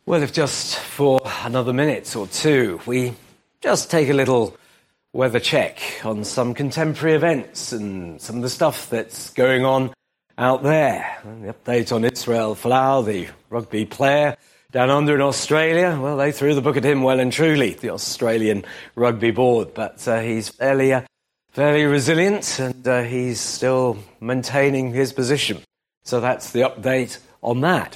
Well, if just for another minute or two, we just take a little weather check on some contemporary events and some of the stuff that's going on out there. And the update on Israel Folau, the rugby player down under in Australia. Well, they threw the book at him well and truly, the Australian Rugby Board. But he's fairly resilient and he's still maintaining his position. So that's the update on that.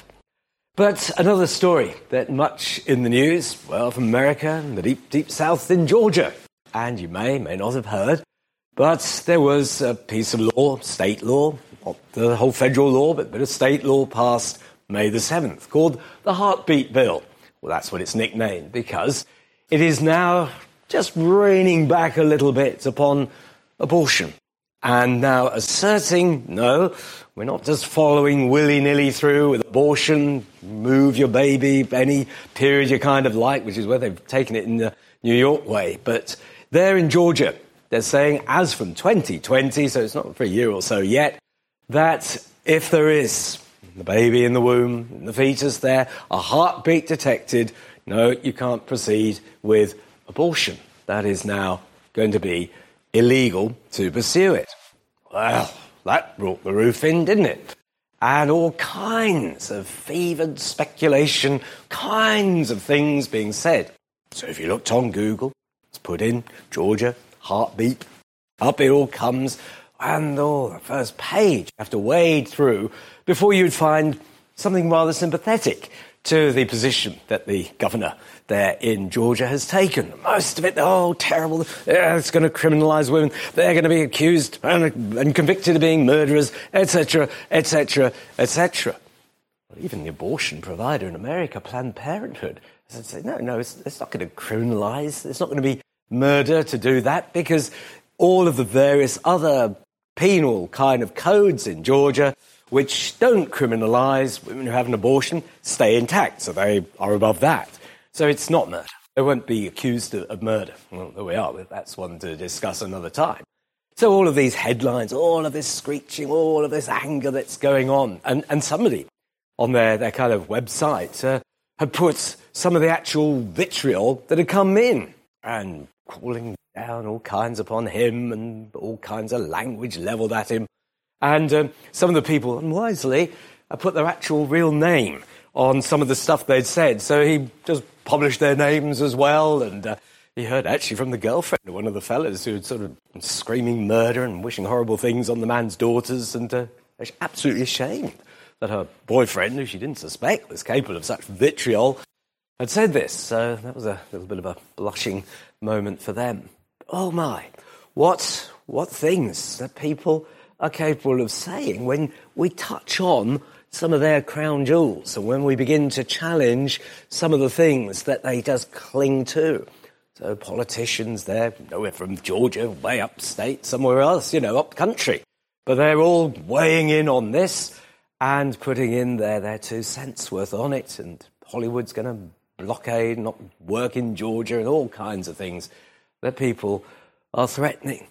But another story that much in the news, well, from America and the deep, deep south in Georgia. And you may not have heard, but there was a piece of law, state law, not the whole federal law, but a bit of state law passed May the 7th, called the Heartbeat Bill. Well, that's what it's nicknamed, because it is now just reining back a little bit upon abortion. And now asserting, no, we're not just following willy-nilly through with abortion, move your baby any period you kind of like, which is where they've taken it in the New York way. But there in Georgia, they're saying, as from 2020, so it's not for a year or so yet, that if there is the baby in the womb, the fetus there, a heartbeat detected, no, you can't proceed with abortion. That is now going to be illegal to pursue it. Well, that brought the roof in, didn't it? And all kinds of fevered speculation, kinds of things being said. So if you looked on Google, let's put in Georgia, heartbeat, up it all comes, and the first page you have to wade through before you'd find something rather sympathetic to the position that the governor there in Georgia has taken. Most of it, terrible, it's going to criminalise women, they're going to be accused and convicted of being murderers, etc., etc., etc. Well, even the abortion provider in America, Planned Parenthood, said, no, it's not going to criminalise, it's not going to be murder to do that, because all of the various other penal kind of codes in Georgia which don't criminalise women who have an abortion stay intact, so they are above that. So it's not murder. They won't be accused of murder. Well, there we are. That's one to discuss another time. So all of these headlines, all of this screeching, all of this anger that's going on, and somebody on their kind of website had put some of the actual vitriol that had come in and calling down all kinds upon him and all kinds of language levelled at him. And some of the people, unwisely, put their actual real name on some of the stuff they'd said. So he just published their names as well. And he heard actually from the girlfriend of one of the fellas who had sort of screaming murder and wishing horrible things on the man's daughters. And was absolutely ashamed that her boyfriend, who she didn't suspect was capable of such vitriol, had said this. So that was a little bit of a blushing moment for them. Oh my, what things that people are capable of saying when we touch on some of their crown jewels and when we begin to challenge some of the things that they just cling to. So politicians there, nowhere from Georgia, way upstate, somewhere else, up country. But they're all weighing in on this and putting in their 2 cents worth on it. And Hollywood's going to blockade, not work in Georgia and all kinds of things that people are threatening.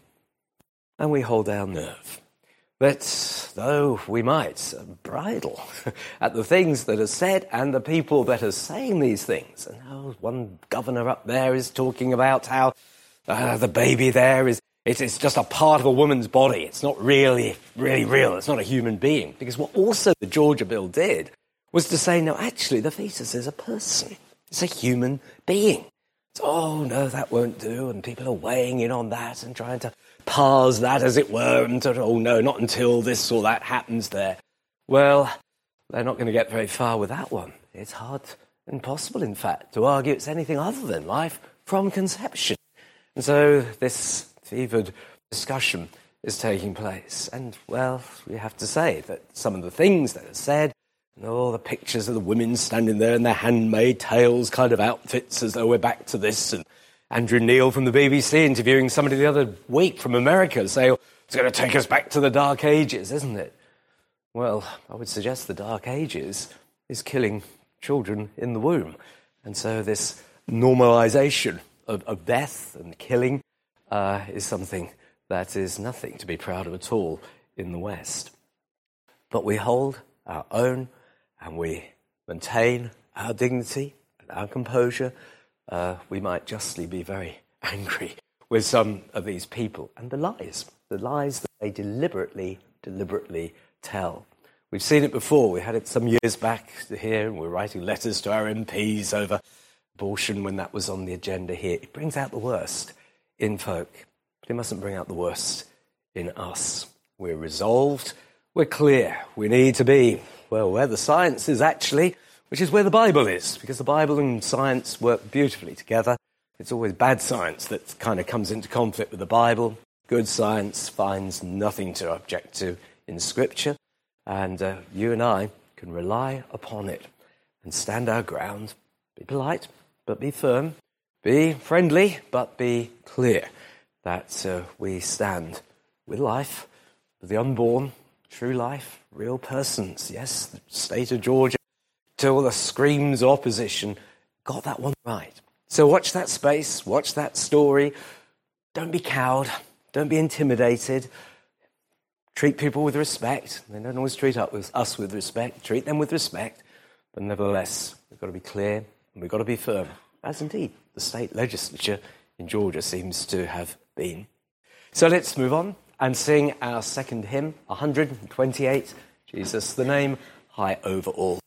And we hold our nerve. But though we might bridle at the things that are said and the people that are saying these things, and how one governor up there is talking about how the baby there it's just a part of a woman's body. It's not really real. It's not a human being. Because what also the Georgia bill did was to say, no, actually the fetus is a person. It's a human being. So, no, that won't do. And people are weighing in on that and trying to parse that, as it were, and sort of, no, not until this or that happens there. Well, they're not going to get very far with that one. It's hard, impossible, in fact, to argue it's anything other than life from conception. And so this fevered discussion is taking place. And, well, we have to say that some of the things that are said, and all the pictures of the women standing there in their handmade tales kind of outfits as though we're back to this, and Andrew Neil from the BBC interviewing somebody the other week from America say, it's going to take us back to the Dark Ages, isn't it? Well, I would suggest the Dark Ages is killing children in the womb. And so this normalisation of death and killing is something that is nothing to be proud of at all in the West. But we hold our own and we maintain our dignity and our composure, we might justly be very angry with some of these people and the lies that they deliberately tell. We've seen it before. We had it some years back here, and we're writing letters to our MPs over abortion when that was on the agenda here. It brings out the worst in folk, but it mustn't bring out the worst in us. We're resolved, we're clear. We need to be, well, where the science is actually, which is where the Bible is, because the Bible and science work beautifully together. It's always bad science that kind of comes into conflict with the Bible. Good science finds nothing to object to in Scripture, and you and I can rely upon it and stand our ground. Be polite, but be firm. Be friendly, but be clear that we stand with life, with the unborn, true life, real persons. Yes, the state of Georgia, till the screams of opposition, got that one right. So watch that space, watch that story. Don't be cowed, don't be intimidated. Treat people with respect. They don't always treat us with respect. Treat them with respect. But nevertheless, we've got to be clear and we've got to be firm, as indeed the state legislature in Georgia seems to have been. So let's move on and sing our second hymn, 128, Jesus the Name, High Over All.